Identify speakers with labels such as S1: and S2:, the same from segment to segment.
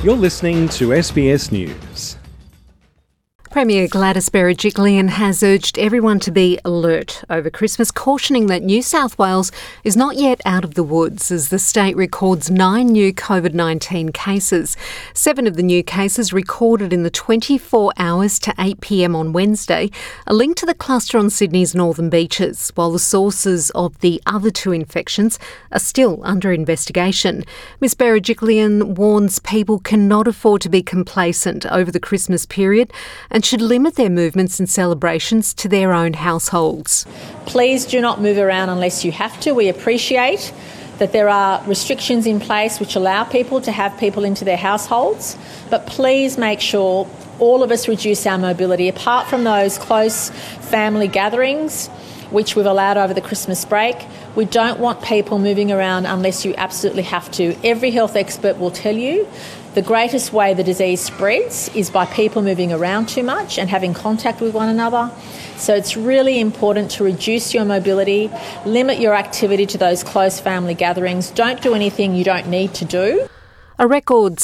S1: You're listening to SBS News.
S2: Premier Gladys Berejiklian has urged everyone to be alert over Christmas, cautioning that New South Wales is not yet out of the woods as the state records 9 new COVID-19 cases. 7 of the new cases recorded in the 24 hours to 8 p.m. on Wednesday are linked to the cluster on Sydney's northern beaches, while the sources of the other 2 infections are still under investigation. Ms Berejiklian warns people cannot afford to be complacent over the Christmas period and should limit their movements and celebrations to their own households.
S3: Please do not move around unless you have to. We appreciate that there are restrictions in place which allow people to have people into their households, but please make sure all of us reduce our mobility. Apart from those close family gatherings, which we've allowed over the Christmas break, we don't want people moving around unless you absolutely have to. Every health expert will tell you the greatest way the disease spreads is by people moving around too much and having contact with one another. So it's really important to reduce your mobility, limit your activity to those close family gatherings. Don't do anything you don't need to do.
S2: A record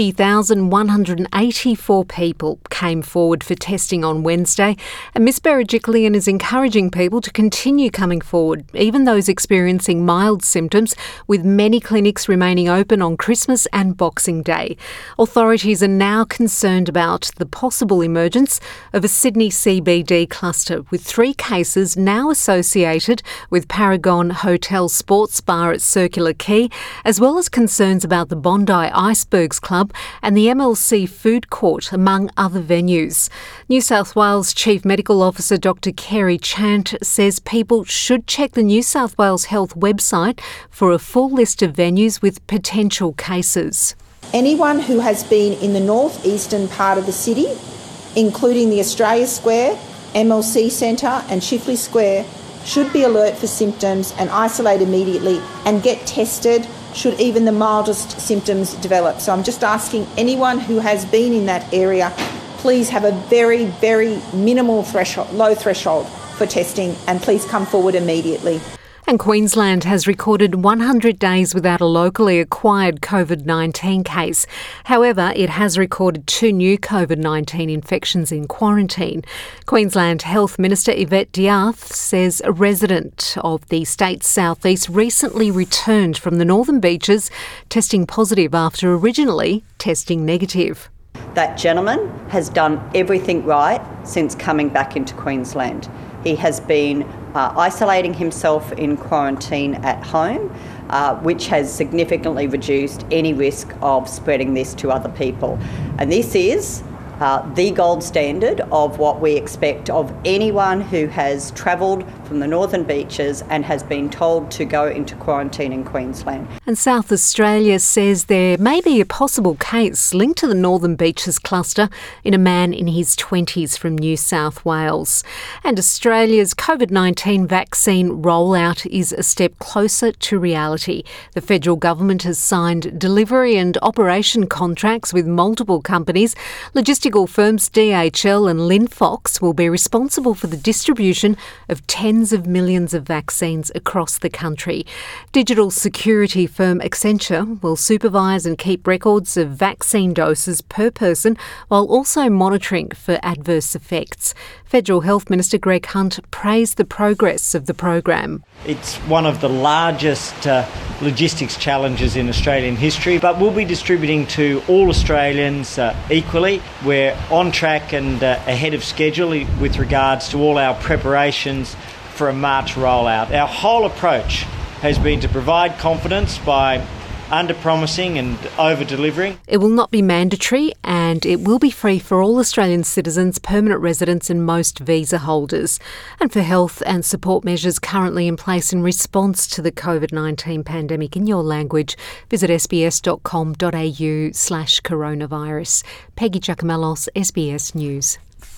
S2: 60,184 people came forward for testing on Wednesday, and Ms Berejiklian is encouraging people to continue coming forward, even those experiencing mild symptoms, with many clinics remaining open on Christmas and Boxing Day. Authorities are now concerned about the possible emergence of a Sydney CBD cluster, with 3 cases now associated with Paragon Hotel Sports Bar at Circular Quay, as well as concerns about the Bondi Icebergs Club and the MLC Food Court, among other venues. New South Wales Chief Medical Officer Dr Kerry Chant says people should check the New South Wales Health website for a full list of venues with potential cases.
S4: Anyone who has been in the northeastern part of the city, including the Australia Square, MLC Centre and Chifley Square, should be alert for symptoms and isolate immediately and get tested should even the mildest symptoms develop. So I'm just asking anyone who has been in that area, please have a very, very minimal threshold, low threshold for testing, and please come forward immediately.
S2: And Queensland has recorded 100 days without a locally acquired COVID-19 case. However, it has recorded 2 new COVID-19 infections in quarantine. Queensland Health Minister Yvette D'Ath says a resident of the state's southeast recently returned from the northern beaches, testing positive after originally testing negative.
S5: That gentleman has done everything right since coming back into Queensland. He has been isolating himself in quarantine at home, which has significantly reduced any risk of spreading this to other people. And this is the gold standard of what we expect of anyone who has travelled from the northern beaches and has been told to go into quarantine in Queensland.
S2: And South Australia says there may be a possible case linked to the Northern Beaches cluster in a man in his 20s from New South Wales. And Australia's COVID-19 vaccine rollout is a step closer to reality. The federal government has signed delivery and operation contracts with multiple companies. Logistical firms DHL and Linfox will be responsible for the distribution of tens of millions of vaccines across the country. Digital security firm Accenture will supervise and keep records of vaccine doses per person while also monitoring for adverse effects. Federal Health Minister Greg Hunt praised the progress of the program.
S6: It's one of the largest logistics challenges in Australian history, but we'll be distributing to all Australians equally. We're on track and ahead of schedule with regards to all our preparations for a March rollout. Our whole approach has been to provide confidence by under-promising and over-delivering.
S2: It will not be mandatory and it will be free for all Australian citizens, permanent residents and most visa holders. And for health and support measures currently in place in response to the COVID-19 pandemic in your language, visit sbs.com.au/coronavirus. Peggy Giacomellos, SBS News.